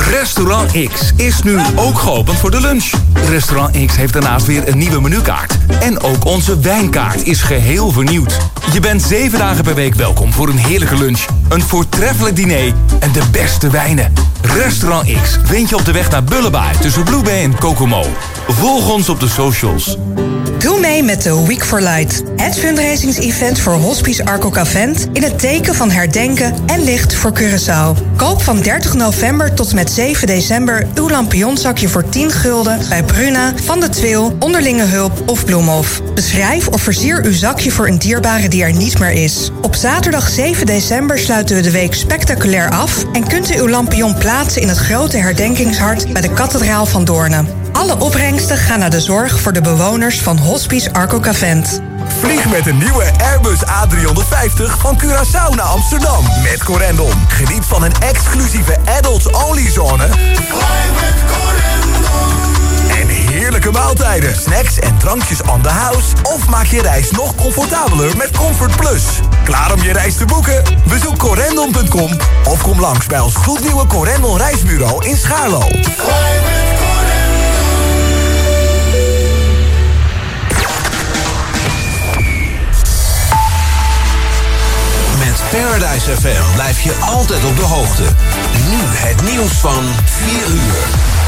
Restaurant X is nu ook geopend voor de lunch. Restaurant X heeft daarnaast weer een nieuwe menukaart. En ook onze wijnkaart is geheel vernieuwd. Je bent 7 dagen per week welkom voor een heerlijke lunch, een voortreffelijk diner en de beste wijnen. Restaurant X vind je op de weg naar Bullebye tussen Blue Bay en Kokomo. Volg ons op de socials. Doe mee met de Week for Light. Het fundraisings-event voor Hospice Arco Cavent in het teken van herdenken en licht voor Curaçao. Koop van 30 november tot met 7 december uw lampionnzakje voor 10 gulden bij Bruna, Van de Twil, Onderlinge Hulp of Bloemhof. Beschrijf of versier uw zakje voor een dierbare die er niet meer is. Op zaterdag 7 december sluiten we de week spectaculair af en kunt u uw lampion plaatsen in het grote herdenkingshart bij de kathedraal van Doornen. Alle opbrengsten gaan naar de zorg voor de bewoners van Hospice Arco Cavent. Vlieg met een nieuwe Airbus A350 van Curaçao naar Amsterdam met Corendon. Geniet van een exclusieve adults-only zone en heerlijke maaltijden, snacks en drankjes on the house. Of maak je reis nog comfortabeler met Comfort Plus. Klaar om je reis te boeken? Bezoek corendon.com of kom langs bij ons gloednieuwe Corendon reisbureau in Schaarlo. Paradise FM blijf je altijd op de hoogte. Nu het nieuws van 4 uur.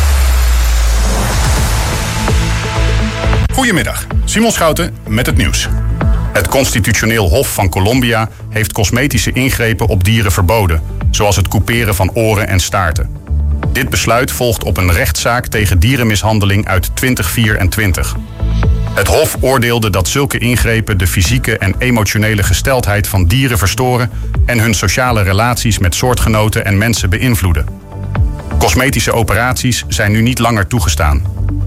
Goedemiddag, Simon Schouten met het nieuws. Het Constitutioneel Hof van Colombia heeft cosmetische ingrepen op dieren verboden, zoals het couperen van oren en staarten. Dit besluit volgt op een rechtszaak tegen dierenmishandeling uit 2024. Het Hof oordeelde dat zulke ingrepen de fysieke en emotionele gesteldheid van dieren verstoren en hun sociale relaties met soortgenoten en mensen beïnvloeden. Cosmetische operaties zijn nu niet langer toegestaan.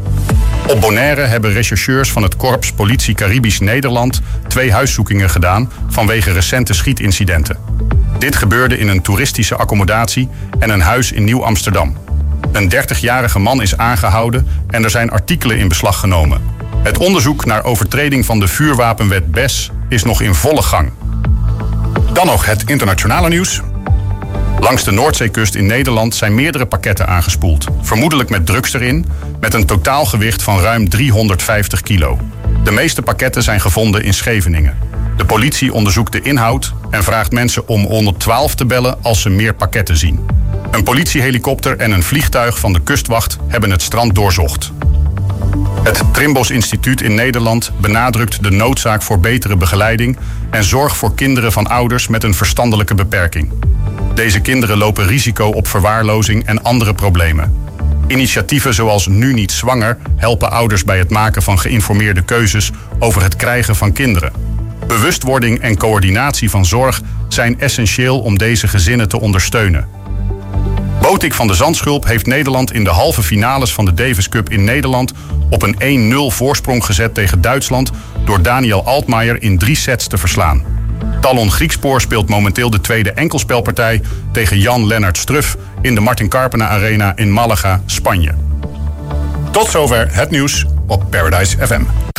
Op Bonaire hebben rechercheurs van het Korps Politie Caribisch Nederland 2 huiszoekingen gedaan vanwege recente schietincidenten. Dit gebeurde in een toeristische accommodatie en een huis in Nieuw-Amsterdam. Een 30-jarige man is aangehouden en er zijn artikelen in beslag genomen. Het onderzoek naar overtreding van de vuurwapenwet BES is nog in volle gang. Dan nog het internationale nieuws. Langs de Noordzeekust in Nederland zijn meerdere pakketten aangespoeld. Vermoedelijk met drugs erin, met een totaalgewicht van ruim 350 kilo. De meeste pakketten zijn gevonden in Scheveningen. De politie onderzoekt de inhoud en vraagt mensen om 112 te bellen als ze meer pakketten zien. Een politiehelikopter en een vliegtuig van de kustwacht hebben het strand doorzocht. Het Trimbos Instituut in Nederland benadrukt de noodzaak voor betere begeleiding en zorg voor kinderen van ouders met een verstandelijke beperking. Deze kinderen lopen risico op verwaarlozing en andere problemen. Initiatieven zoals Nu Niet Zwanger helpen ouders bij het maken van geïnformeerde keuzes over het krijgen van kinderen. Bewustwording en coördinatie van zorg zijn essentieel om deze gezinnen te ondersteunen. Botik van de Zandschulp heeft Nederland in de halve finales van de Davis Cup in Nederland op een 1-0 voorsprong gezet tegen Duitsland door Daniel Altmaier in 3 sets te verslaan. Talon Griekspoor speelt momenteel de tweede enkelspelpartij tegen Jan-Lennart Struff in de Martin Carpena Arena in Malaga, Spanje. Tot zover het nieuws op Paradise FM.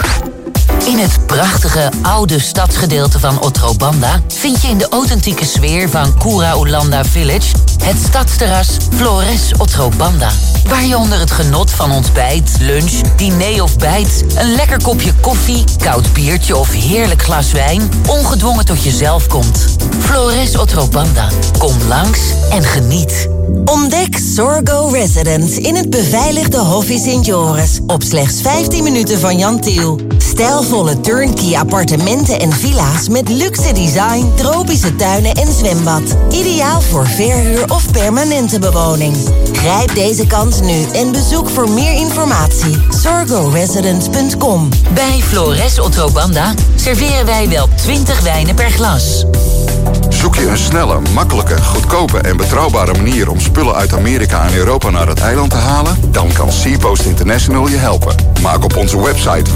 In het prachtige oude stadsgedeelte van Otrobanda vind je in de authentieke sfeer van Cura Ulanda Village het stadsterras Flores Otrobanda. Waar je onder het genot van ontbijt, lunch, diner of bijt, een lekker kopje koffie, koud biertje of heerlijk glas wijn ongedwongen tot jezelf komt. Flores Otrobanda. Kom langs en geniet. Ontdek Sorgo Residence in het beveiligde Hoffie Sint Joris op slechts 15 minuten van Jan Tiel. Stijlvolle turnkey appartementen en villa's met luxe design, tropische tuinen en zwembad. Ideaal voor verhuur of permanente bewoning. Grijp deze kans nu en bezoek voor meer informatie sorgoresidence.com. Bij Flores Otrobanda serveren wij wel 20 wijnen per glas. Zoek je een snelle, makkelijke, goedkope en betrouwbare manier om spullen uit Amerika en Europa naar het eiland te halen? Dan kan SeaPost International je helpen. Maak op onze website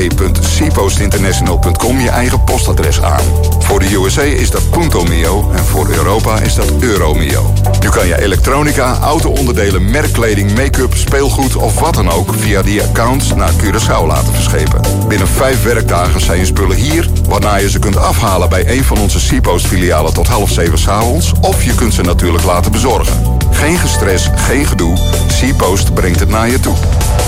www.seapostinternational.com je eigen postadres aan. Voor de USA is dat Punto Mio en voor Europa is dat Euro Mio. Nu kan je elektronica, auto-onderdelen, merkkleding, make-up, speelgoed of wat dan ook via die accounts naar Curaçao laten verschepen. Binnen 5 werkdagen zijn je spullen hier, waarna je ze kunt afhalen bij een van onze SeaPost filialen tot 6:30 'avonds, of je kunt ze natuurlijk laten bezorgen. Geen gestres, geen gedoe. SeaPost brengt het naar je toe.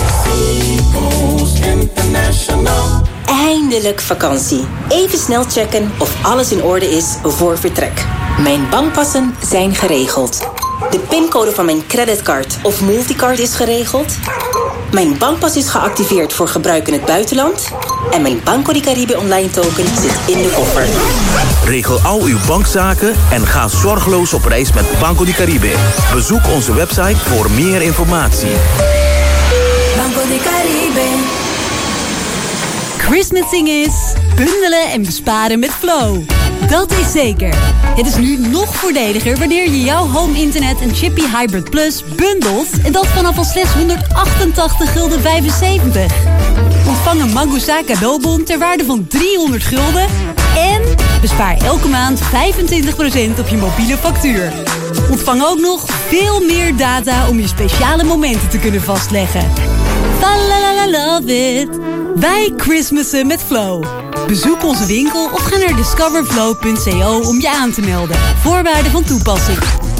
Eindelijk vakantie. Even snel checken of alles in orde is voor vertrek. Mijn bankpassen zijn geregeld. De pincode van mijn creditcard of multicard is geregeld. Mijn bankpas is geactiveerd voor gebruik in het buitenland. En mijn Banco di Caribe online token zit in de koffer. Regel al uw bankzaken en ga zorgeloos op reis met Banco di Caribe. Bezoek onze website voor meer informatie. Banco di Caribe. Christmasing is bundelen en besparen met Flow. Dat is zeker. Het is nu nog voordeliger wanneer je jouw home internet en Chippy Hybrid Plus bundelt en dat vanaf al slechts €188,75. Ontvang een Magusa cadeaubon ter waarde van €300 en bespaar elke maand 25% op je mobiele factuur. Ontvang ook nog veel meer data om je speciale momenten te kunnen vastleggen. Love it. Wij Christmassen met Flow. Bezoek onze winkel of ga naar discoverflow.co om je aan te melden. Voorwaarden van toepassing.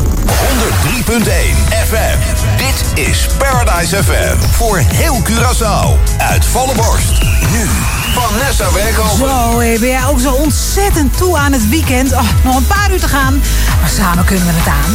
103.1 FM. Dit is Paradise FM. Voor heel Curaçao. Uit volle borst. Nu Vanessa Werkhoven. Zo, ben jij ook zo ontzettend toe aan het weekend? Oh, nog een paar uur te gaan, maar samen kunnen we het aan.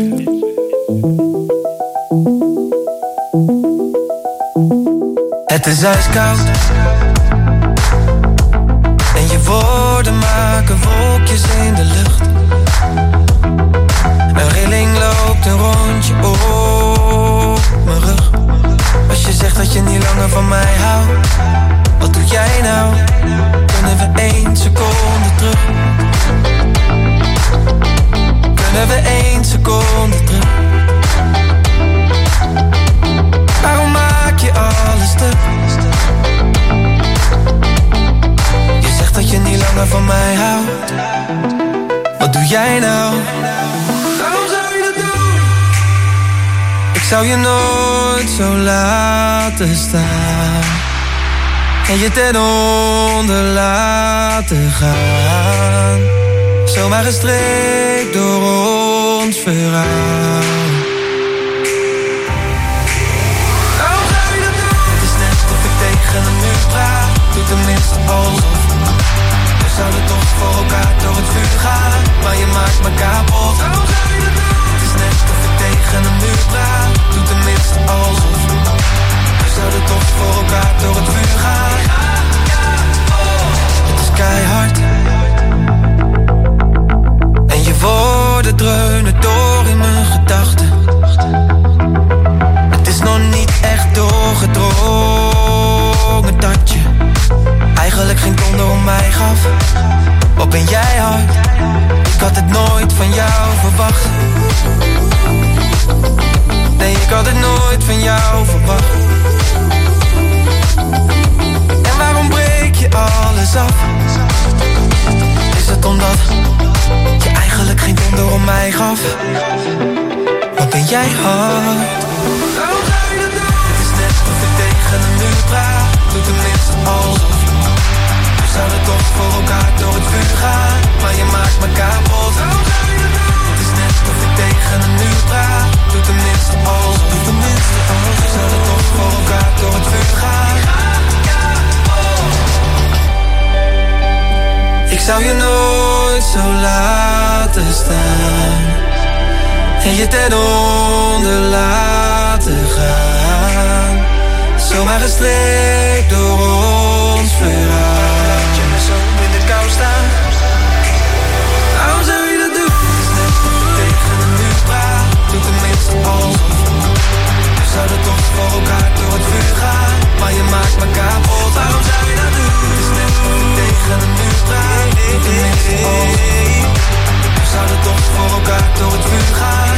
Het is ijskoud. En je woorden maken wolkjes in de lucht. Een rilling loopt een rondje op mijn rug. Als je zegt dat je niet langer van mij houdt, wat doe jij nou? Kunnen we 1 seconde terug? Kunnen we 1 seconde terug? Waarom maak je alles stuk? Je zegt dat je niet langer van mij houdt. Wat doe jij nou? Waarom zou je dat doen? Ik zou je nooit zo laten staan en je ten onder laten gaan. Zomaar gestreekt door ons verhaal. Waarom zou je dat doen? Het is net of ik tegen een muur praat. Doe tenminste alsof. We zouden toch voor elkaar door het vuur gaan, maar je maakt me kapot. Waarom zou je dat doen? Het is net of ik tegen een muur praat. Doe tenminste alsof. We zouden toch voor elkaar door het vuur gaan. Het is keihard. En je woorden dreunen door in mijn gedachten. Het is nog niet echt doorgedrongen dat je eigenlijk geen donder om mij gaf. Wat ben jij hard? Ik had het nooit van jou verwacht. Nee, ik had het nooit van jou verwacht. En waarom breek je alles af? Is het omdat je eigenlijk geen donder om mij gaf? Wat ben jij hard? Waarom zou je dat doen? Het is net of ik tegen een muur praat. Doe tenminste alsof. We zouden toch voor elkaar door het vuur gaan, maar je maakt me kapot. Waarom zou je dat doen? Het is net of ik tegen een muur praat. Doe tenminste alsof. Doe tenminste alsof. We zouden toch voor elkaar door het vuur gaan. Ik zou je nooit zo laten staan en je ten onder laten gaan. Zomaar gestreekt door ons verhaal. Laat je me zo in de kou staan. Waarom zou je dat doen? Het is net of ik tegen een muur praat. Doe tenminste alsof. We zouden toch voor elkaar door het vuur gaan, maar je maakt me kapot. Waarom zou je dat doen? Het is net of ik tegen een muur praat. Doe tenminste alsof. We zouden toch voor elkaar door het vuur gaan.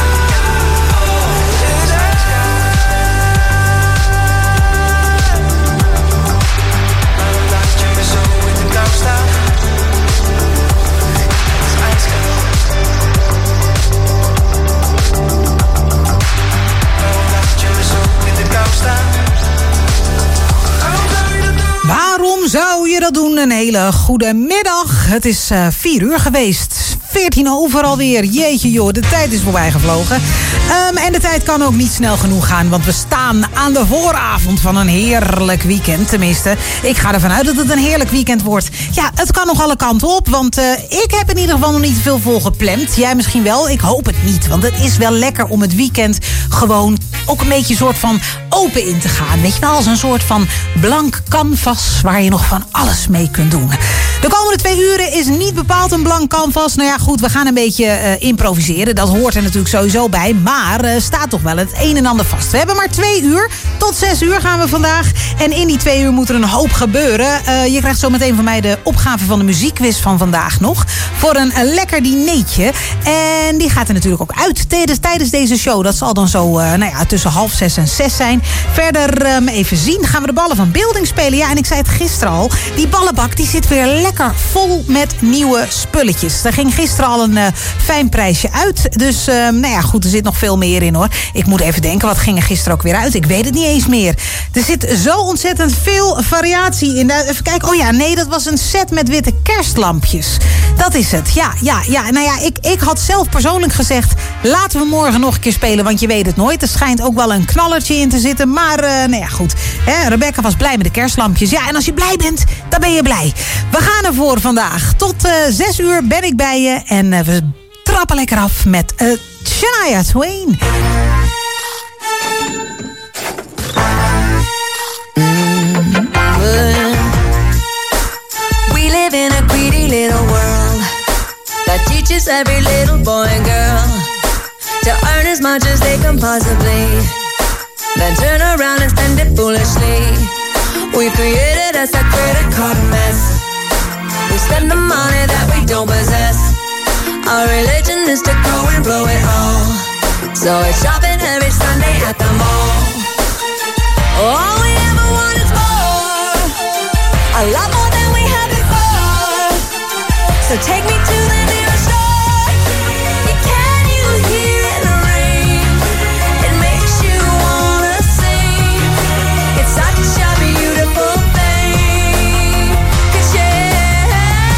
Waarom zou je dat doen? Een hele goede middag. Het is 4 uur geweest. 14 over alweer. Jeetje joh, de tijd is voorbij gevlogen. En de tijd kan ook niet snel genoeg gaan, want we staan aan de vooravond van een heerlijk weekend. Tenminste, ik ga ervan uit dat het een heerlijk weekend wordt. Ja, het kan nog alle kanten op, want ik heb in ieder geval nog niet veel volgepland. Jij misschien wel, ik hoop het niet. Want het is wel lekker om het weekend gewoon ook een beetje soort van open in te gaan. Weet je wel, als een soort van blank canvas waar je nog van alles mee kunt doen. De komende 2 uren is niet bepaald een blank canvas. Nou ja, goed, we gaan een beetje improviseren. Dat hoort er natuurlijk sowieso bij. Maar staat toch wel het een en ander vast. We hebben maar 2 uur. Tot 6 uur gaan we vandaag. En in die 2 uur moet er een hoop gebeuren. Je krijgt zo meteen van mij de opgave van de muziekquiz van vandaag nog. Voor een lekker dineetje. En die gaat er natuurlijk ook uit tijdens deze show. Dat zal dan zo tussen 5:30 en 6 zijn. Verder even zien. Gaan we de ballen van Beelding spelen. Ja, en ik zei het gisteren al. Die ballenbak die zit weer lekker vol met nieuwe spulletjes. Er ging gisteren al een fijn prijsje uit. Dus goed, er zit nog veel meer in hoor. Ik moet even denken, wat ging er gisteren ook weer uit? Ik weet het niet eens meer. Er zit zo ontzettend veel variatie in. Even kijken. Oh ja, nee, dat was een set met witte kerstlampjes. Dat is het. Ja. Nou ja, ik had zelf persoonlijk gezegd, laten we morgen nog een keer spelen, want je weet het nooit. Er schijnt ook wel een knallertje in te zitten. Maar goed. Rebecca was blij met de kerstlampjes. Ja, en als je blij bent, dan ben je blij. We gaan ervoor vandaag. Tot 6 uur ben ik bij je. En we trappen lekker af met Shania Twain. good. We live in a greedy little world that teaches every little boy and girl to earn as much as they can possibly, then turn around and spend it foolishly. We created us a credit card mess. We spend the money that we don't possess. Our religion is to go and blow it all. So we're shopping every Sunday at the mall. All we ever want is more, a lot more than we had before. So take me to the nearest store. Can you hear it rain? It makes you wanna sing. It's such a beautiful thing. 'Cause yeah,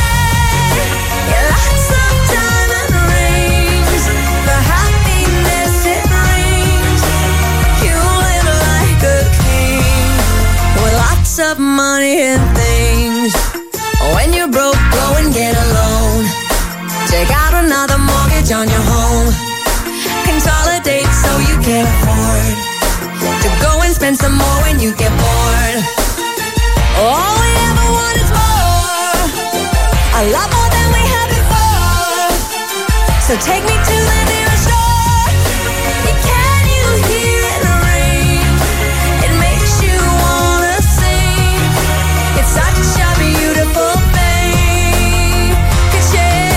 lots of diamond rings, the happiness it brings. You live like a king with lots of money and things. When you're broke, go and get a loan. Take out another mortgage on your home. Consolidate so you can afford to go and spend some more when you get bored. All we ever want is more, a lot more than we had before. So take me to the nearest store. Can you hear it rain? It makes you wanna sing. It's such a beautiful thing. 'Cause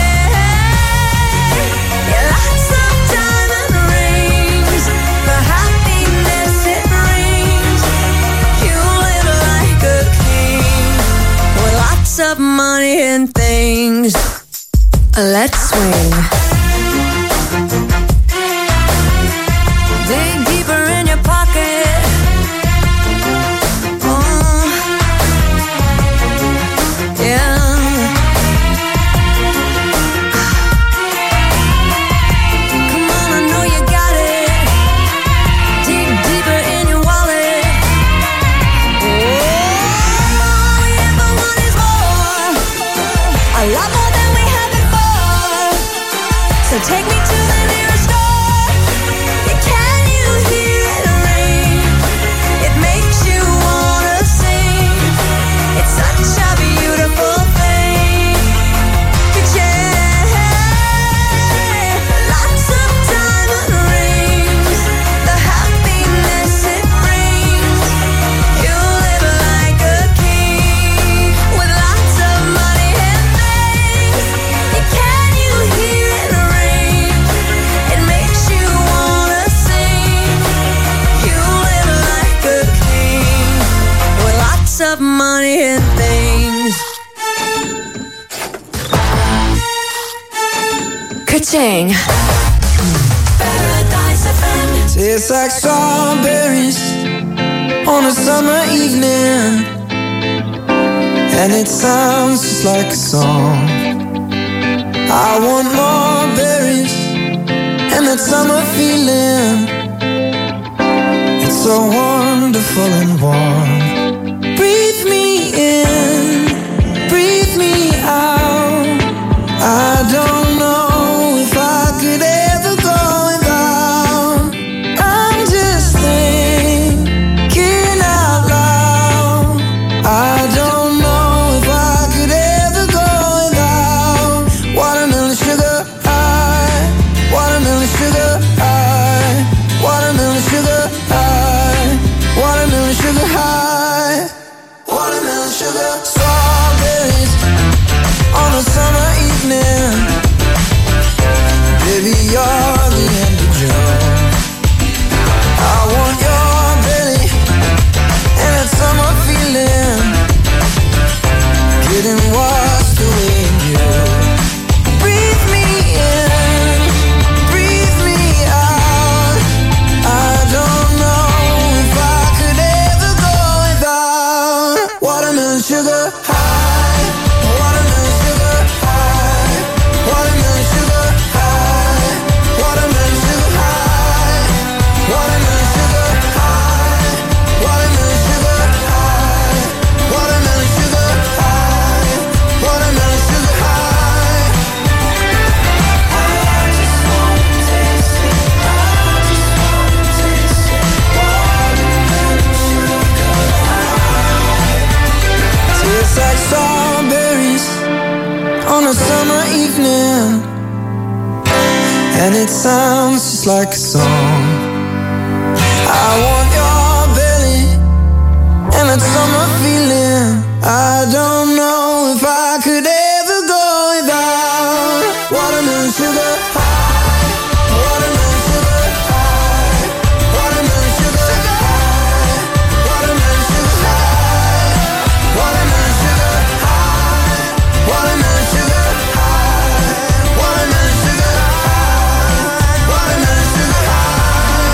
yeah, lots of diamond rings, the happiness it brings. You live like a king with lots of money and things. Let's swing. Dig deeper in your pocket. Yeah. Come on, I know you got it. Dig deeper in your wallet. All we ever want is more, a lot more than we had before. So take me to the nearest store. Can you hear it rain? It makes you wanna sing. It's such a beautiful thing. 'Cause yeah, lots of diamond rings, the happiness it brings. You live like a king with lots of money and things. Can you hear it rain? It makes you wanna sing. You live like a king with lots of money and things. Ka-ching. Tastes like strawberries on a summer evening, and it sounds just like a song. I want more berries and that summer feeling. It's so wonderful and warm. Breathe me in, breathe me out. I don't know if I could ever go without. I'm just thinking out loud. I don't know if I could ever go without. Watermelon sugar high, watermelon sugar high, watermelon sugar high, watermelon sugar high, watermelon sugar. Strawberries on a summer evening. Baby, you're the end of June. I want your belly and that summer feeling, getting washed away in you. Breathe me in, breathe me out. I don't know if I could ever go without. Watermelon sugar high, watermelon sugar high, watermelon sugar high, watermelon sugar high, watermelon sugar high, watermelon sugar high, watermelon sugar high, watermelon sugar high. I just wanna taste it, I just wanna taste it. Watermelon sugar high. and it sounds just like a song. I want your belly and that summer feeling. I don't know if I could ever go without watermelon sugar high, watermelon sugar high, watermelon sugar high, watermelon sugar high, watermelon sugar high, watermelon sugar high, watermelon sugar high, watermelon sugar high.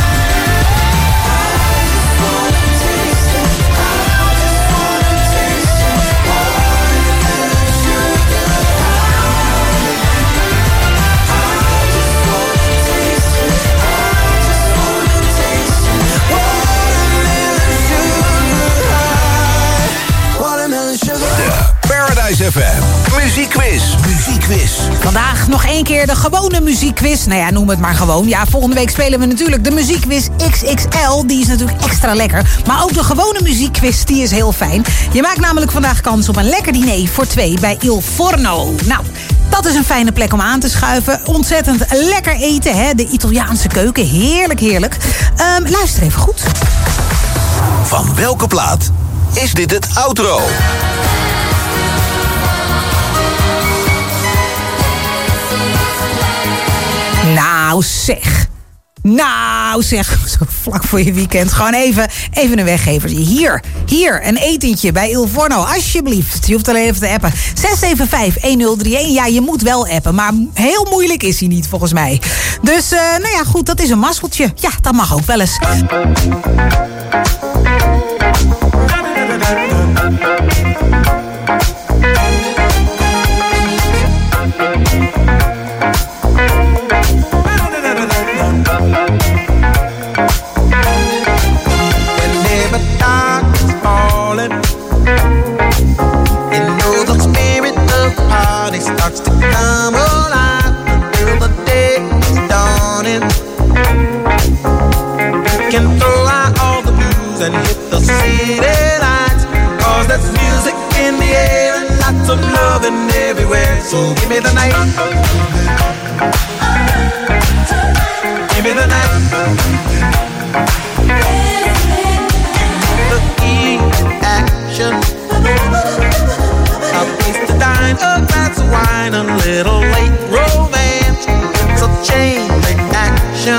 I just wanna taste it. I just wanna taste it. Watermelon sugar high. I just wanna taste it. I just wanna taste it. Watermelon sugar high. Watermelon sugar high. Paradise FM. Muziekquiz. Muziekquiz. Vandaag nog één keer de gewone muziekquiz. Nou ja, noem het maar gewoon. Ja, volgende week spelen we natuurlijk de muziekquiz XXL. Die is natuurlijk extra lekker. Maar ook de gewone muziekquiz, die is heel fijn. Je maakt namelijk vandaag kans op een lekker diner voor 2 bij Il Forno. Nou, dat is een fijne plek om aan te schuiven. Ontzettend lekker eten, hè? De Italiaanse keuken. Heerlijk, heerlijk. Luister even goed. Van welke plaat is dit het outro? Nou zeg, zo vlak voor je weekend. Gewoon even een weggevertje. Hier, een etentje bij Il Forno, alsjeblieft. Je hoeft alleen even te appen. 675-1031. Ja, je moet wel appen, maar heel moeilijk is hij niet, volgens mij. Dus, nou ja, goed, dat is een mazzeltje. Ja, dat mag ook wel eens. Whenever dark is falling, you know the spirit of the party starts to come alive until the day is dawning. We can throw out all the blues and hit the city lights, 'cause there's music in the air and lots of loving everywhere. So give me the night, give me the night. The key action, a place to dine, a glass of wine, a little late romance. It's a chain reaction.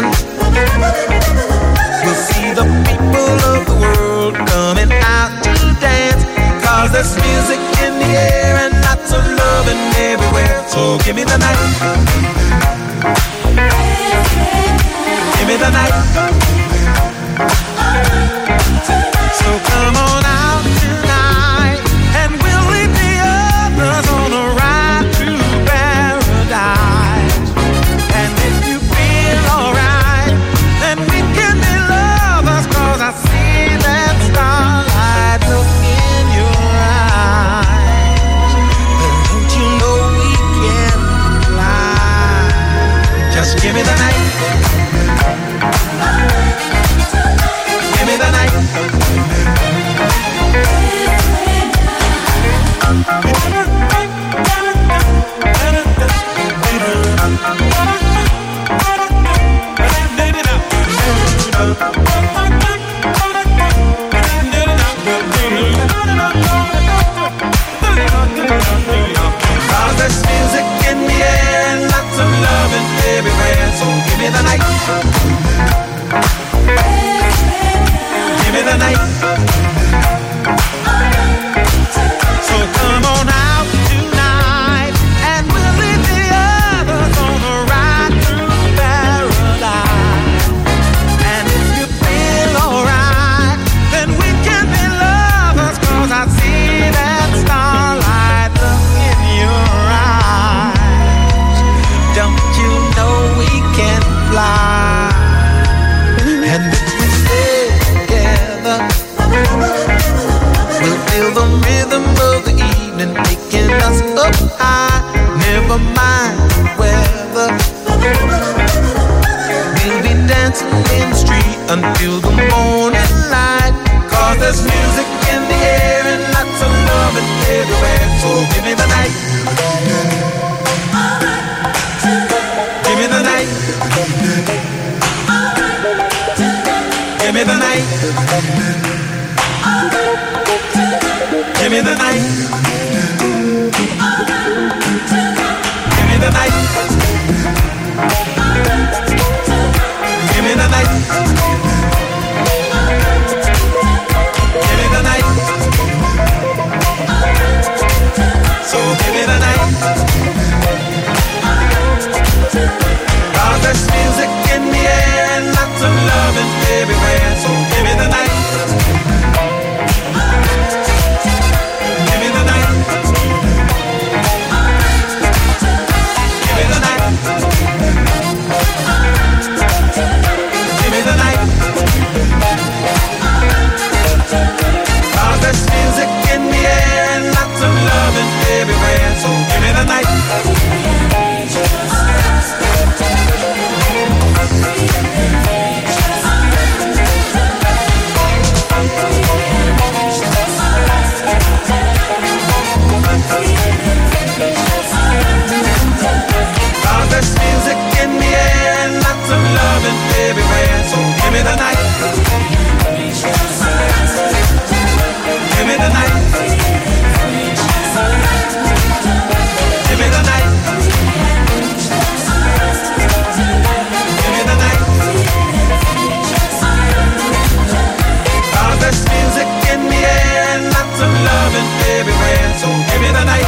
We'll see the people of the world coming out to dance, 'cause there's music in the air and lots of loving everywhere. So give me the night, give me the night. So come on out tonight, and we'll leave the others on a ride to paradise. And if you feel alright, then we can be lovers, 'cause I see that starlight look in your eyes. And don't you know we can fly? Just give me the night, give me the night. Cause there's music in the air and lots of loving everywhere. So give me the night, give me the night. So come on out tonight, and we'll leave the others on a ride through paradise. And if you feel alright, then we can be lovers, 'cause I see that starlight look in your eyes. Don't you know we can fly? And if we stay together, we'll feel the rhythm of the evening taking us up high. Never mind the weather, we'll be dancing in the street until the morning light. 'Cause there's music in the air and lots of loving everywhere. So give me the night, give me the night. night. Give me the night. Give me the night. Give me the night. So give me the night. 'Cause there's music in the air and lots of loving everywhere. So give me the night. Give me the night. Give me the night. Give me the night. 'Cause there's music in the air and lots of loving everywhere. So give me the night. Cause there's music in the air and lots of loving everywhere. So give me the night. Give me the night. Give me the night. Give me the night. Cause there's music in the air and lots of loving everywhere. So give me the night.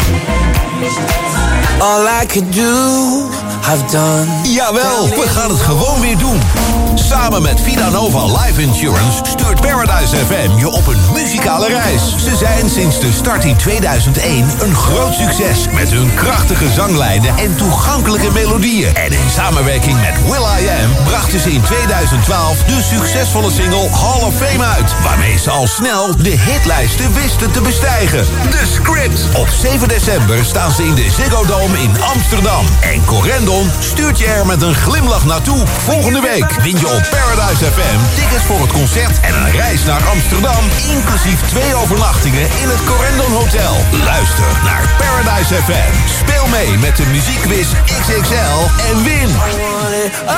All I could do, I've done. Jawel, we gaan het gewoon weer doen. Samen met Vidanova Life Insurance stuurt Paradise FM je op een muzikale reis. Ze zijn sinds de start in 2001 een groot succes met hun krachtige zanglijnen en toegankelijke melodieën. En in samenwerking met will.i.am brachten ze in 2012 de succesvolle single Hall of Fame uit, waarmee ze al snel de hitlijsten wisten te bestijgen. The Script. Op 7 december staan ze in de Ziggo Dome in Amsterdam. En Corendon stuurt je er met een glimlach naartoe. Volgende week win je op Paradise FM tickets voor het concert en een reis naar Amsterdam, inclusief 2 overnachtingen in het Corendon Hotel. Luister naar Paradise FM. Speel mee met de muziekquiz XXL en win. Oh,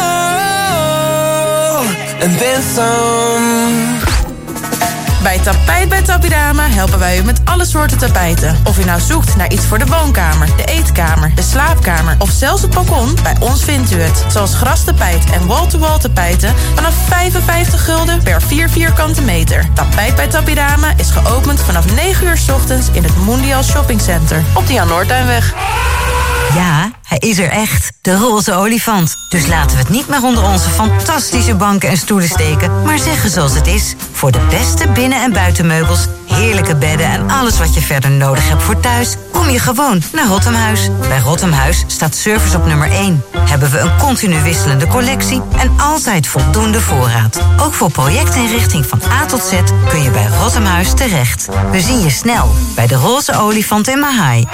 and then some. Bij Tapijt bij Tapidama helpen wij u met alle soorten tapijten. Of u nou zoekt naar iets voor de woonkamer, de eetkamer, de slaapkamer of zelfs het balkon, bij ons vindt u het. Zoals grastapijt en wall-to-wall tapijten vanaf 55 gulden per 4 vierkante meter. Tapijt bij Tapidama is geopend vanaf 9 uur 's ochtends in het Mondial Shopping Center op de Jan Noordtuinweg. Ja, hij is er echt. De roze olifant. Dus laten we het niet meer onder onze fantastische banken en stoelen steken, maar zeggen zoals het is. Voor de beste binnen- en buitenmeubels, heerlijke bedden en alles wat je verder nodig hebt voor thuis, kom je gewoon naar Rothemhuis. Bij Rothemhuis staat service op nummer 1. Hebben we een continu wisselende collectie en altijd voldoende voorraad. Ook voor projectinrichting van A tot Z kun je bij Rothemhuis terecht. We zien je snel bij de roze olifant in Mahai.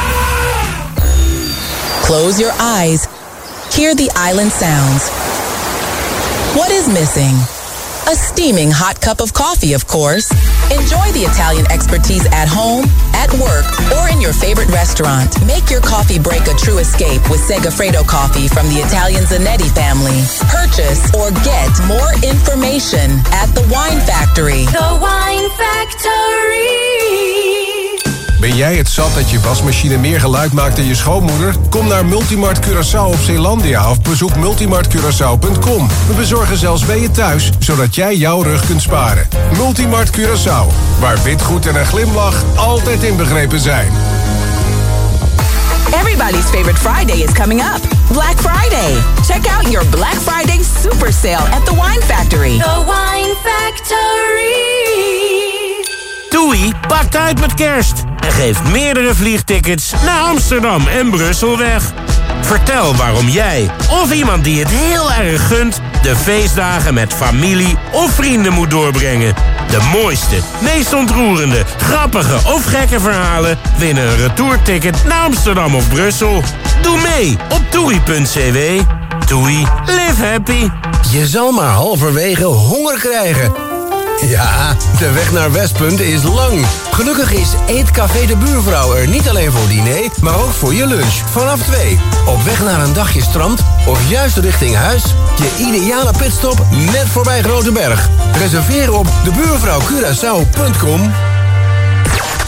Close your eyes. Hear the island sounds. What is missing? A steaming hot cup of coffee, of course. Enjoy the Italian expertise at home, at work, or in your favorite restaurant. Make your coffee break a true escape with Segafredo coffee from the Italian Zanetti family. Purchase or get more information at The Wine Factory. The Wine Factory. Ben jij het zat dat je wasmachine meer geluid maakt dan je schoonmoeder? Kom naar Multimart Curaçao op Zeelandia of bezoek multimartcuraçao.com. We bezorgen zelfs bij je thuis, zodat jij jouw rug kunt sparen. Multimart Curaçao, waar witgoed en een glimlach altijd inbegrepen zijn. Everybody's favorite Friday is coming up. Black Friday. Check out your Black Friday super sale at The Wine Factory. The Wine Factory. TUI pakt uit met kerst en geeft meerdere vliegtickets naar Amsterdam en Brussel weg. Vertel waarom jij of iemand die het heel erg gunt de feestdagen met familie of vrienden moet doorbrengen. De mooiste, meest ontroerende, grappige of gekke verhalen winnen een retourticket naar Amsterdam of Brussel. Doe mee op toei.cw. TUI, live happy. Je zal maar halverwege honger krijgen. Ja, de weg naar Westpunt is lang. Gelukkig is Eetcafé de Buurvrouw er niet alleen voor diner, maar ook voor je lunch. Vanaf 2. Op weg naar een dagje strand of juist richting huis. Je ideale pitstop net voorbij Groteberg. Reserveer op debuurvrouwcuraçao.com.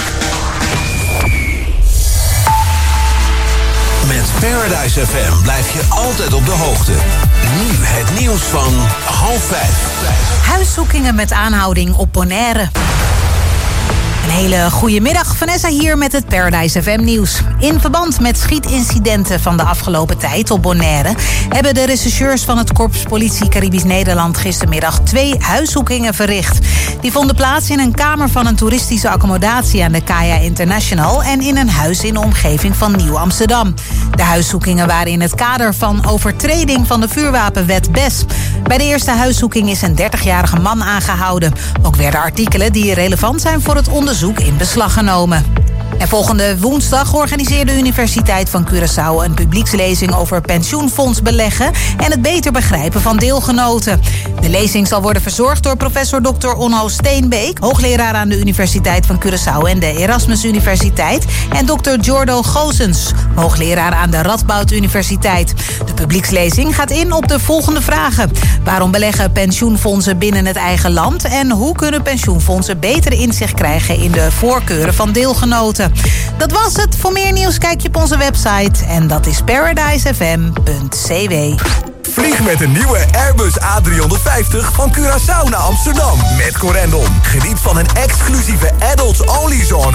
Paradise FM blijf je altijd op de hoogte. Nu het nieuws van 4:30. Huiszoekingen met aanhouding op Bonaire. Een hele goede middag, Vanessa hier met het Paradise FM nieuws. In verband met schietincidenten van de afgelopen tijd op Bonaire hebben de rechercheurs van het Korps Politie Caribisch Nederland gistermiddag 2 huiszoekingen verricht. Die vonden plaats in een kamer van een toeristische accommodatie aan de Kaya International en in een huis in de omgeving van Nieuw-Amsterdam. De huiszoekingen waren in het kader van overtreding van de vuurwapenwet BES. Bij de eerste huiszoeking is een 30-jarige man aangehouden. Ook werden artikelen die relevant zijn voor het onderzoek in beslag genomen. En volgende woensdag organiseert de Universiteit van Curaçao een publiekslezing over pensioenfonds beleggen en het beter begrijpen van deelgenoten. De lezing zal worden verzorgd door professor Dr. Onno Steenbeek, hoogleraar aan de Universiteit van Curaçao en de Erasmus Universiteit, en Dr. Jordo Gozens, hoogleraar aan de Radboud Universiteit. De publiekslezing gaat in op de volgende vragen. Waarom beleggen pensioenfondsen binnen het eigen land en hoe kunnen pensioenfondsen beter inzicht krijgen in de voorkeuren van deelgenoten? Dat was het. Voor meer nieuws kijk je op onze website en dat is paradisefm.cw. Vlieg met een nieuwe Airbus A350 van Curaçao naar Amsterdam met Corendon. Geniet van een exclusieve adults-only zone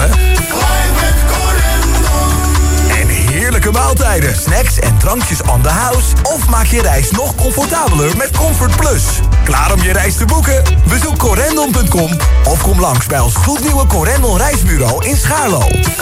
en heerlijke maaltijden, snacks en drankjes on the house. Of maak je reis nog comfortabeler met Comfort Plus. Klaar om je reis te boeken? Bezoek corendon.com of kom langs bij ons gloednieuwe Corendon reisbureau in Schaarlo.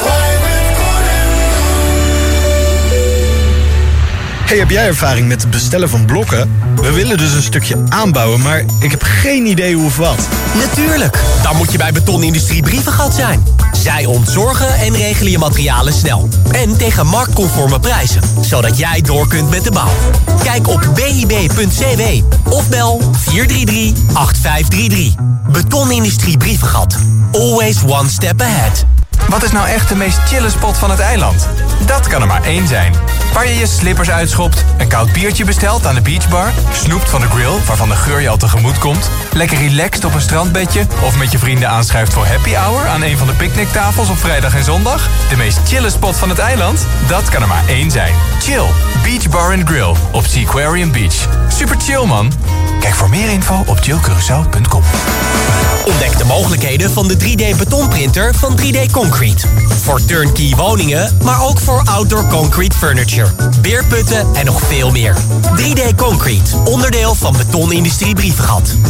Hey, heb jij ervaring met het bestellen van blokken? We willen dus een stukje aanbouwen, maar ik heb geen idee hoe of wat. Natuurlijk, dan moet je bij Betonindustrie Brievengat zijn. Zij ontzorgen en regelen je materialen snel. En tegen marktconforme prijzen, zodat jij door kunt met de bouw. Kijk op bib.cw of bel 433-8533. Betonindustrie Brievengat. Always one step ahead. Wat is nou echt de meest chille spot van het eiland? Dat kan er maar één zijn. Waar je je slippers uitschopt, een koud biertje bestelt aan de beachbar, snoept van de grill, waarvan de geur je al tegemoet komt, lekker relaxed op een strandbedje of met je vrienden aanschuift voor happy hour aan een van de picknicktafels op vrijdag en zondag? De meest chille spot van het eiland? Dat kan er maar één zijn. Chill, Beach Bar and Grill op Seaquarium Beach. Super chill, man. Kijk voor meer info op chillcuracao.com. Ontdek de mogelijkheden van de 3D-betonprinter van 3D Concrete. Voor turnkey woningen, maar ook voor outdoor concrete furniture, beerputten en nog veel meer. 3D Concrete, onderdeel van Betonindustrie Brievengat. 103.1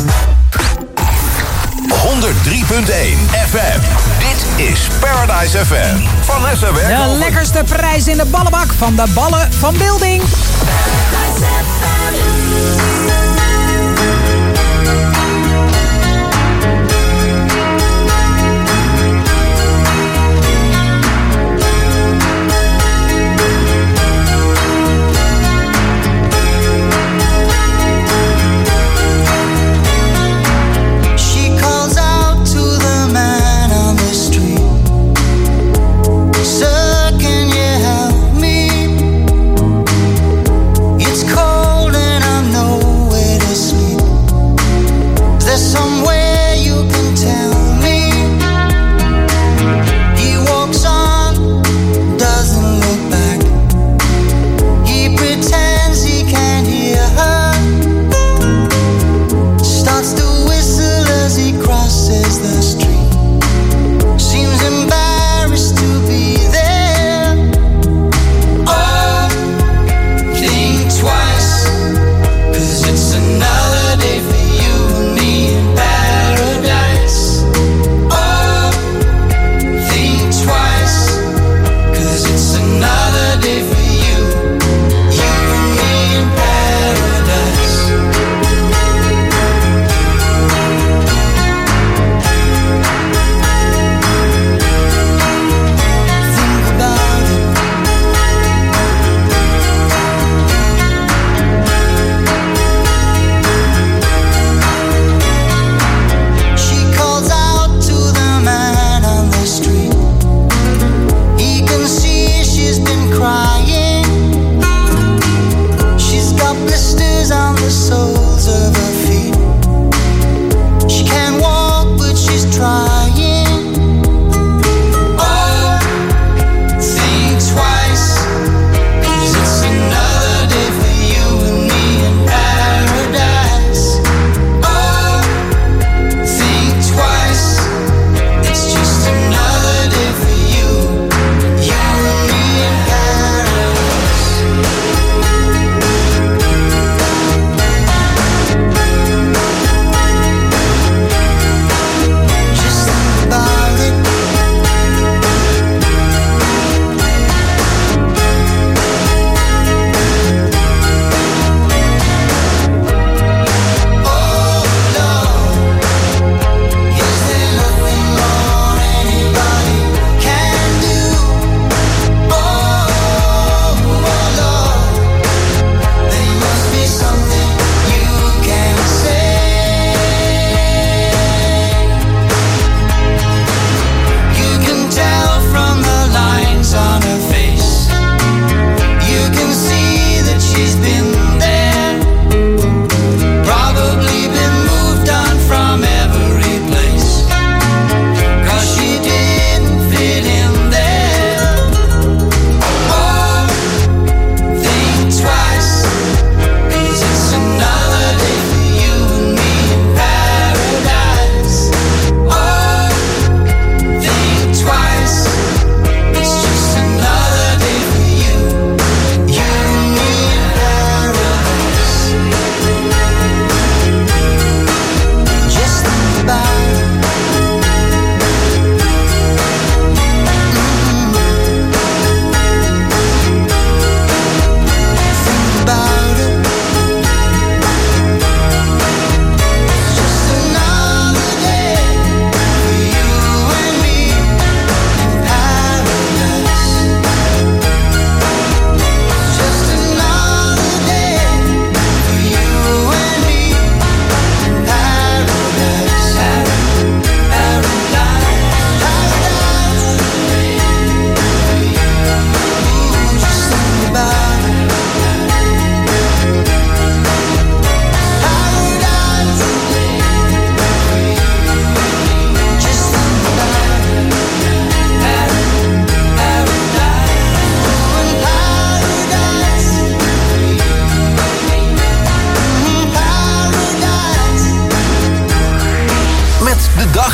FM. Dit is Paradise FM. Vanessa Werkhoven. De lekkerste prijs in de ballenbak van de ballen van Building. It's cold and I'm nowhere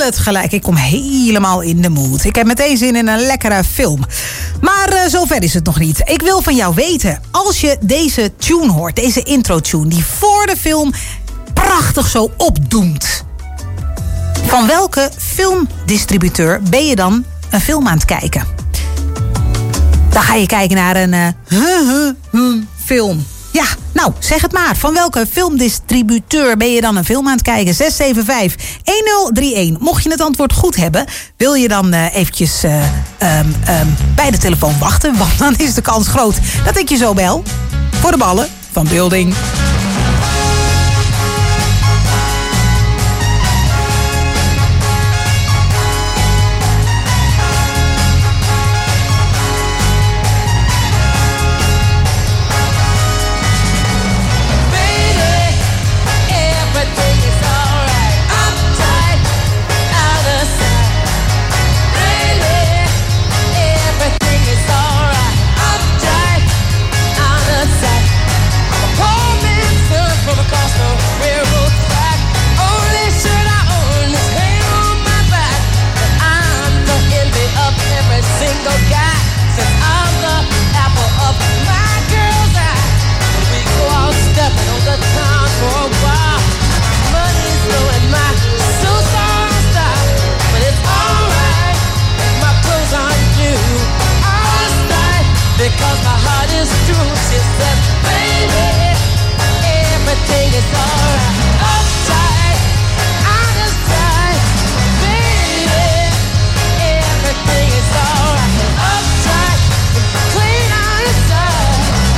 het gelijk. Ik kom helemaal in de mood. Ik heb meteen zin in een lekkere film. Maar zover is het nog niet. Ik wil van jou weten, als je deze tune hoort, deze intro-tune, die voor de film prachtig zo opdoemt. Van welke filmdistributeur ben je dan een film aan het kijken? Dan ga je kijken naar een film. Ja, nou, zeg het maar. Van welke filmdistributeur ben je dan een film aan het kijken? 675-1031. Mocht je het antwoord goed hebben, wil je dan eventjes bij de telefoon wachten. Want dan is de kans groot dat ik je zo bel. Voor de ballen van Building. Because my heart is true, she says, baby, everything is alright. Uptight, out of sight, baby, everything is alright. Uptight, clean out of sight.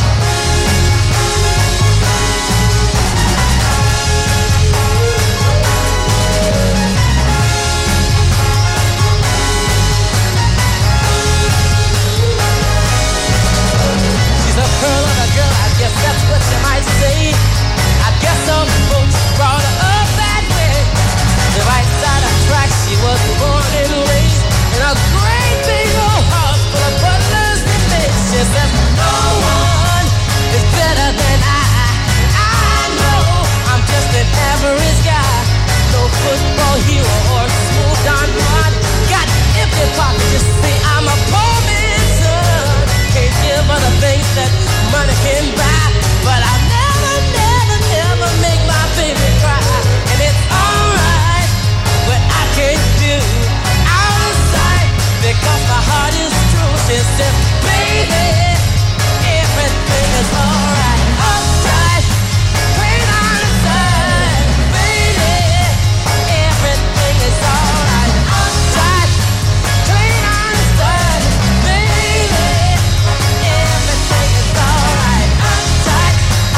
Pearl of a girl, I guess that's what you might say. I guess some folks brought her up that way. The right side of tracks, she was born and raised in a great big old house full of butlers and maids. She says, no one is better than I know I'm just an average guy. No football hero or smooth Don Juan. Got empty pockets, you see, I'm a poor man's son. Can't give her the things that money can buy, but I'll never make my baby cry. And it's alright, but I can't do out of sight because my heart is true. She says, baby, everything is alright. Uptight, clean out of sight, baby, everything is alright. Uptight, clean out of sight, baby, everything is alright. Uptight,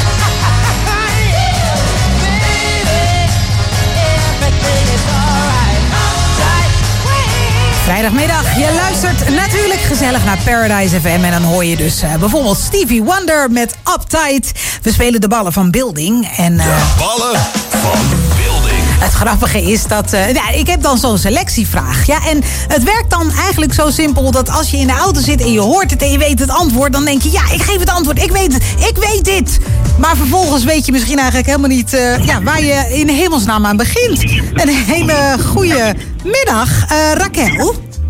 yeah, baby, everything is alright. Uptight, Vrijdagmiddag, je luistert natuurlijk gezellig naar Paradise FM. En dan hoor je dus bijvoorbeeld Stevie Wonder met Uptight. We spelen de ballen van Building. En, ballen van Building. Het grappige is dat... ik heb dan zo'n selectievraag. Ja, en het werkt dan eigenlijk zo simpel dat als je in de auto zit en je hoort het en je weet het antwoord, dan denk je, ja, ik geef het antwoord, ik weet het, ik weet dit. Maar vervolgens weet je misschien eigenlijk helemaal niet waar je in hemelsnaam aan begint. Een hele goede middag, Raquel.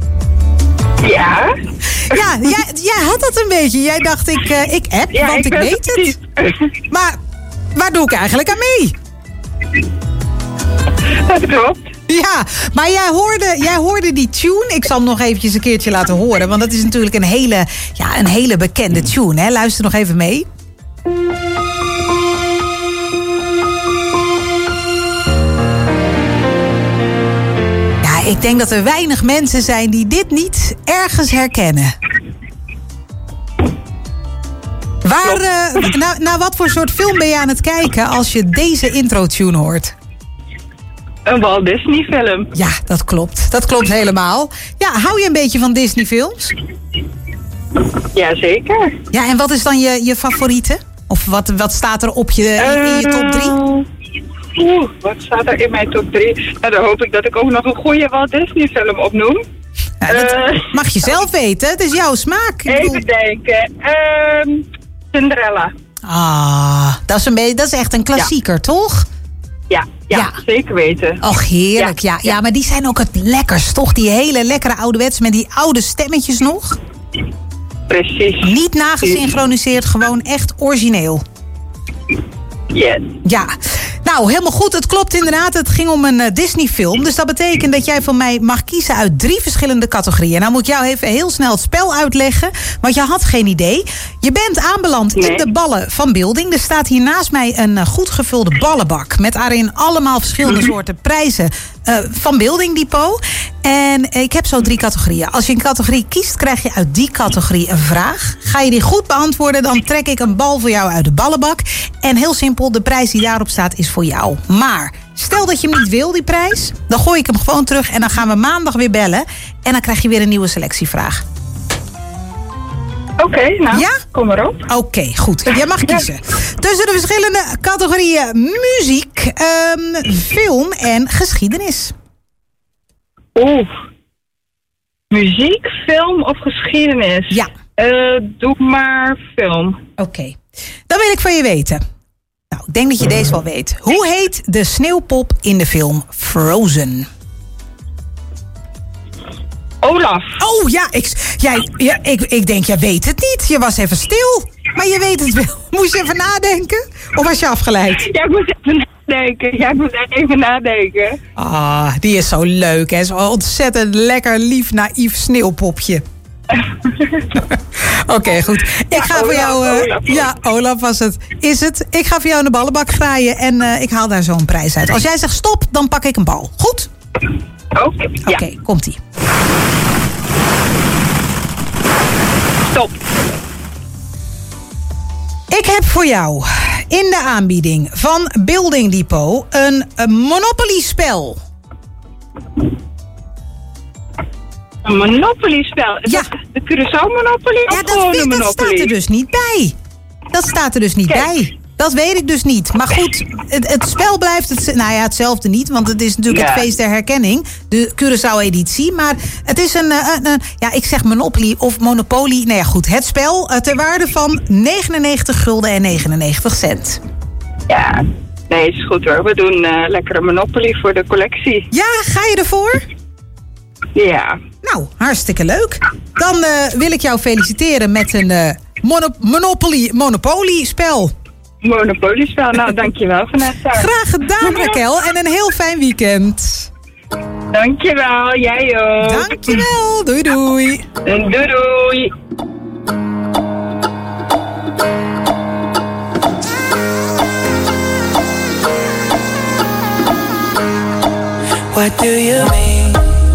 Ja? Ja, jij had dat een beetje. Jij dacht, ik app, ja, want ik weet het. Maar waar doe ik eigenlijk aan mee? Dat klopt. Ja, maar jij hoorde die tune. Ik zal hem nog eventjes een keertje laten horen. Want dat is natuurlijk een hele bekende tune. Hè? Luister nog even mee. Ja, ik denk dat er weinig mensen zijn die dit niet ergens herkennen. Naar wat voor soort film ben je aan het kijken als je deze intro-tune hoort? Een Walt Disney film. Ja, dat klopt. Dat klopt helemaal. Ja, hou je een beetje van Disney films? Jazeker. Ja, en wat is dan je favoriete? Of wat staat er op in je top 3? Wat staat er in mijn top 3? Nou, dan hoop ik dat ik ook nog een goede Walt Disney film opnoem. Ja, dat mag je zelf weten. Het is jouw smaak. Even denken. Cinderella. Ah, dat is echt een klassieker, toch? Ja, zeker weten. Och, heerlijk. Ja, maar die zijn ook het lekkerst, toch? Die hele lekkere ouderwets met die oude stemmetjes nog. Precies. Niet nagesynchroniseerd, gewoon echt origineel. Yes. Ja, nou helemaal goed. Het klopt inderdaad. Het ging om een Disney-film. Dus dat betekent dat jij van mij mag kiezen uit 3 verschillende categorieën. Nou moet ik jou even heel snel het spel uitleggen, want je had geen idee. Je bent aanbeland in de ballen van Building. Er staat hier naast mij een goed gevulde ballenbak met daarin allemaal verschillende soorten prijzen van Building Depot. En ik heb zo 3 categorieën. Als je een categorie kiest, krijg je uit die categorie een vraag. Ga je die goed beantwoorden, dan trek ik een bal voor jou uit de ballenbak. En heel simpel, de prijs die daarop staat is voor jou. Maar stel dat je hem niet wil, die prijs, dan gooi ik hem gewoon terug en dan gaan we maandag weer bellen. En dan krijg je weer een nieuwe selectievraag. Oké, nou, kom maar op. Oké, goed. Jij mag kiezen. Tussen de verschillende categorieën muziek, film en geschiedenis. Muziek, film of geschiedenis? Ja. Doe maar film. Oké. Dan wil ik van je weten. Nou, ik denk dat je deze wel weet. Hoe heet de sneeuwpop in de film Frozen? Olaf. Oh ja, ik denk, jij weet het niet. Je was even stil. Maar je weet het wel. Moest je even nadenken? Of was je afgeleid? Ja, ik moest even nadenken. Ah, die is zo leuk, hè? Zo'n ontzettend lekker, lief, naïef sneeuwpopje. Oké, goed. Ik ga voor jou... Olaf was het. Is het? Ik ga voor jou in de ballenbak graaien en ik haal daar zo'n prijs uit. Als jij zegt stop, dan pak ik een bal. Goed? Oké, komt-ie. Stop. Ik heb voor jou in de aanbieding van Building Depot een Monopoly-spel. Een Monopoly-spel? Ja. De Curaçao Monopoly of gewoon een Monopoly? Dat staat er dus niet bij. Dat staat er dus niet bij. Dat weet ik dus niet. Maar goed, het spel blijft hetzelfde niet. Want het is natuurlijk het feest der herkenning. De Curaçao-editie. Maar het is ik zeg Monopoly of Monopoly. Nou ja, goed. Het spel ter waarde van 99 gulden en 99 cent. Ja, nee, is goed hoor. We doen lekkere Monopoly voor de collectie. Ja, ga je ervoor? Ja. Nou, hartstikke leuk. Dan wil ik jou feliciteren met een Monopoly-spel. Monopoly-spel, nou dankjewel Vanessa. Graag gedaan Raquel en een heel fijn weekend. Dankjewel, jij ook. Dankjewel, doei doei. Doei doei. What do you mean?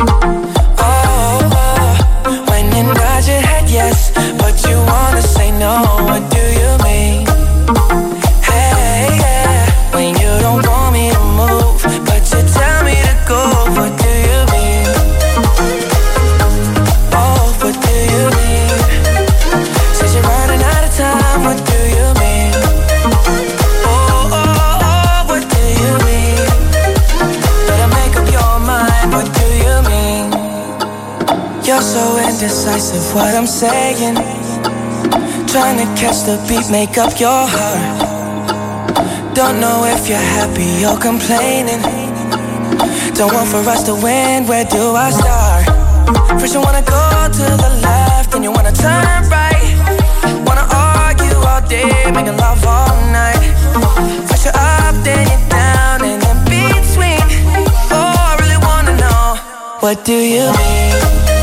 When you nod your head yes, but you wanna say no. What do you mean? Hey, yeah. When you don't want me to move, but you tell me to go. What do you mean? Oh, what do you mean? Says you're running out of time. What do you mean? Oh, what do you mean? Better make up your mind. What do you mean? You're so indecisive, what I'm saying. Trying to catch the beat, make up your heart. Don't know if you're happy or complaining. Don't want for us to win, where do I start? First you wanna go to the left, then you wanna turn right. Wanna argue all day, making love all night. First you're up, then you're down, and in between. Oh, I really wanna know, what do you mean?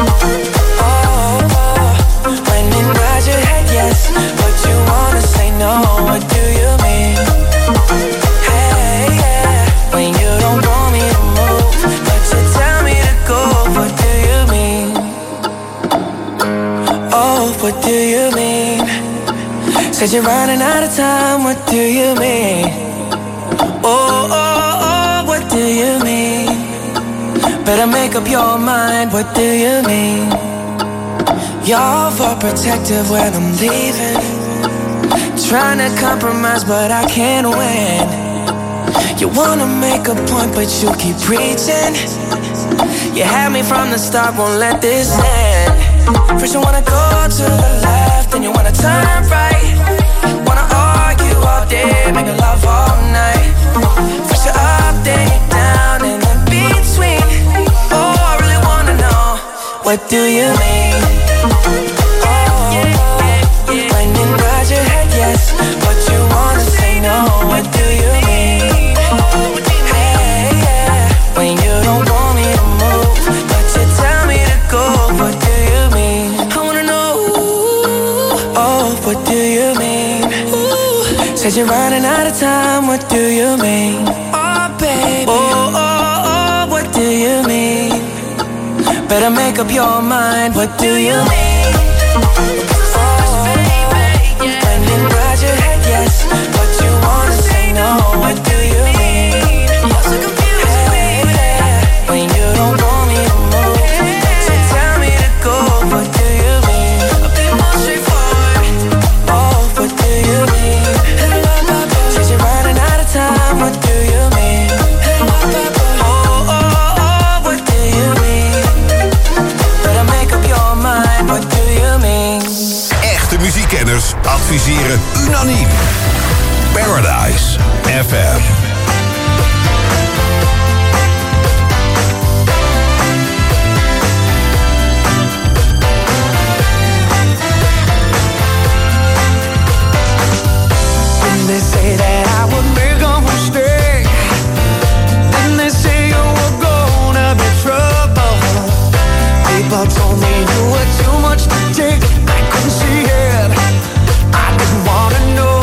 When you nod your head yes, but you wanna say no. What do you mean? Hey, yeah. When you don't want me to move, but you tell me to go. What do you mean? Oh, what do you mean? Said you're running out of time. What do you mean? Oh, what do you mean? Better make up your mind. What do you mean? You're overprotective when I'm leaving. Trying to compromise, but I can't win. You wanna make a point, but you keep preaching. You had me from the start, won't let this end. First you wanna go to the left, then you wanna turn right. Wanna argue all day, making love all night. First you're up, what do you mean? When you nod your head yes, but you wanna say no, what do you mean? Hey, yeah. When you don't want me to move, but you tell me to go, what do you mean? I wanna know, oh, what do you mean? Said you're running out of time, what do you mean? Oh, baby, oh, what do you mean? Better make up your mind, what do you mean? When you nod your head yes, but you wanna say no, what do you mean? Hey, yeah. When you don't want me to move, but you tell me to go, what do you mean? A bit more straightforward, oh, what do you mean? Said you're running out of time, what do you mean? Oh, what do you mean? Better make up your mind, what do you mean? Echte muziekkenners adviseren unaniem. Paradise FM. Didn't they say that I would make a mistake? Didn't they say you were gonna be trouble? People told me you were too much to take. I couldn't see it, I didn't wanna know.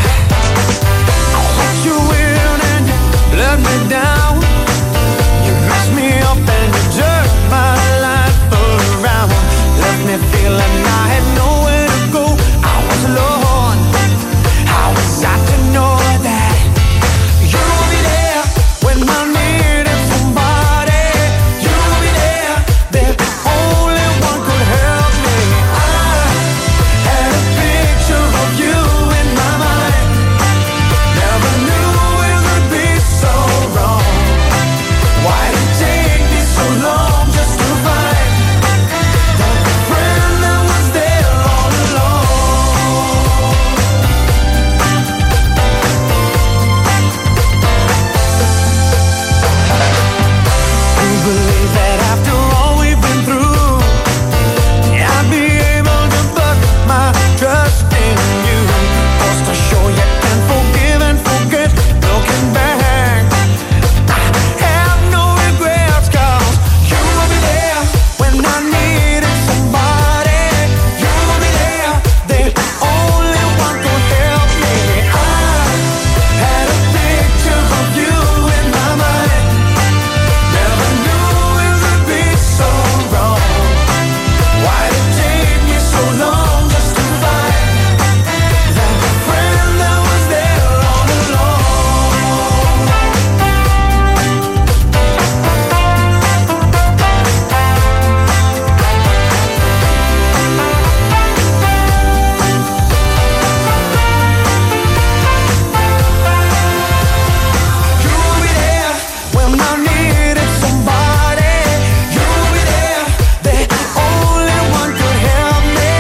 I let you in and you let me down. You messed me up and you turned my life around. Left me feeling I had nowhere to go. I was alone. How was I to know that you'll be there when I needed somebody? You'll be there, that only one could help me. I had a picture of you in my mind. Never knew it would be so wrong. Why did it take me so long just to find that the friend that was there all along? You believe that after all we've been through, I'd be able to put my trust in you. Just to show you can forgive and forget. Looking back, I have no regrets, 'cause you will be there when I needed somebody. You will be there, the only one could help me. I had a picture of you in my mind. Never knew it would be so wrong. Why did it take me so long just to find that the friend that was there all along? You'll be there when I needed somebody. You'll be there, the only one could help me.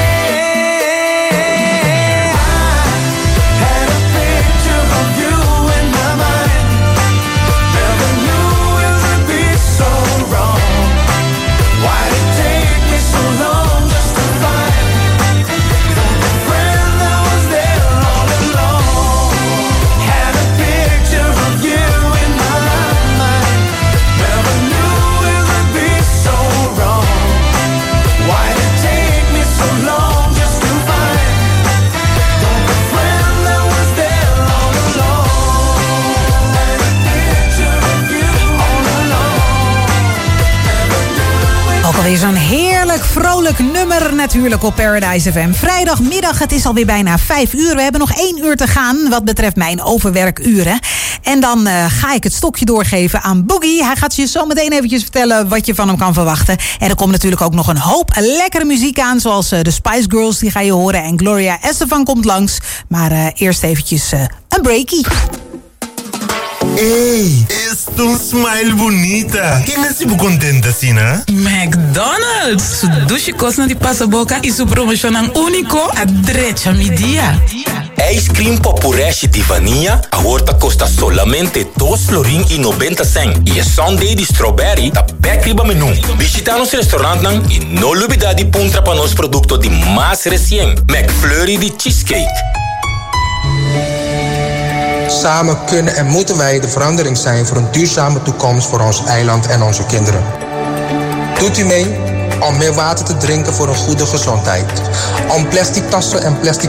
I had a picture of you in my mind. Never knew it would be so wrong. Why did it take me so long just to find that the friend that was there all along? Had a picture of you in my mind. Never knew it would be so wrong. Why did it take me so long just to find that the friend that was there all along? Had a picture of you all along. Ook alweer zo'n heerlijk vrolijk nummer natuurlijk op Paradise FM. Vrijdagmiddag, het is alweer bijna 5 uur. We hebben nog 1 uur te gaan wat betreft mijn overwerkuren. En dan ga ik het stokje doorgeven aan Boogie. Hij gaat je zo meteen eventjes vertellen wat je van hem kan verwachten. En er komt natuurlijk ook nog een hoop lekkere muziek aan. Zoals de Spice Girls, die ga je horen. En Gloria Estefan komt langs. Maar eerst eventjes een breakie. Ei, es tu smile bonita. Quem é tipo contente assim, né? McDonald's. Su dushi kosna di passa boca e su promocionan único a drecha mi dia. Ice cream popuresce di vanilla, ahorta costa solamente $2.90. E sundae di strawberry, da backriba menu. Visita nos restaurant nang e no lubida di puntra pa nos producto di mas recien. McFlurry di cheesecake. Samen kunnen en moeten wij de verandering zijn voor een duurzame toekomst voor ons eiland en onze kinderen. Doet u mee om meer water te drinken voor een goede gezondheid? Om plastic tassen en plastic